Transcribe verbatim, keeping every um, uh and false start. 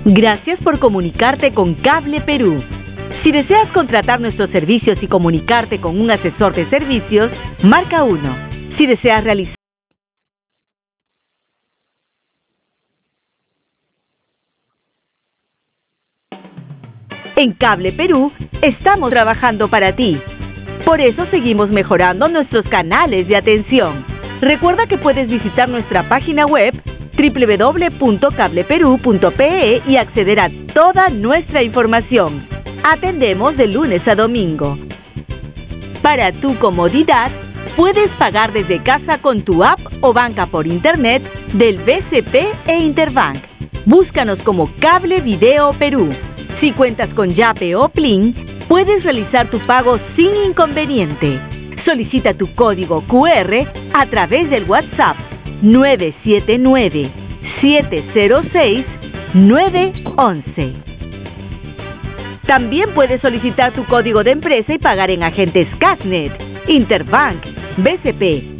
Gracias por comunicarte con Cable Perú. Si deseas contratar nuestros servicios y comunicarte con un asesor de servicios, marca uno. Si deseas realizar En Cable Perú, estamos trabajando para ti. Por eso seguimos mejorando nuestros canales de atención. Recuerda que puedes visitar nuestra página web doble u doble u doble u punto cable perú punto pe e y acceder a toda nuestra información. Atendemos de lunes a domingo. Para tu comodidad, puedes pagar desde casa con tu app o banca por internet del B C P e Interbank. Búscanos como Cable Video Perú. Si cuentas con Yape o Plin, puedes realizar tu pago sin inconveniente. Solicita tu código cu erre a través del WhatsApp nueve siete nueve, siete cero seis, nueve once. También puedes solicitar tu código de empresa y pagar en agentes Casnet, Interbank, B C P,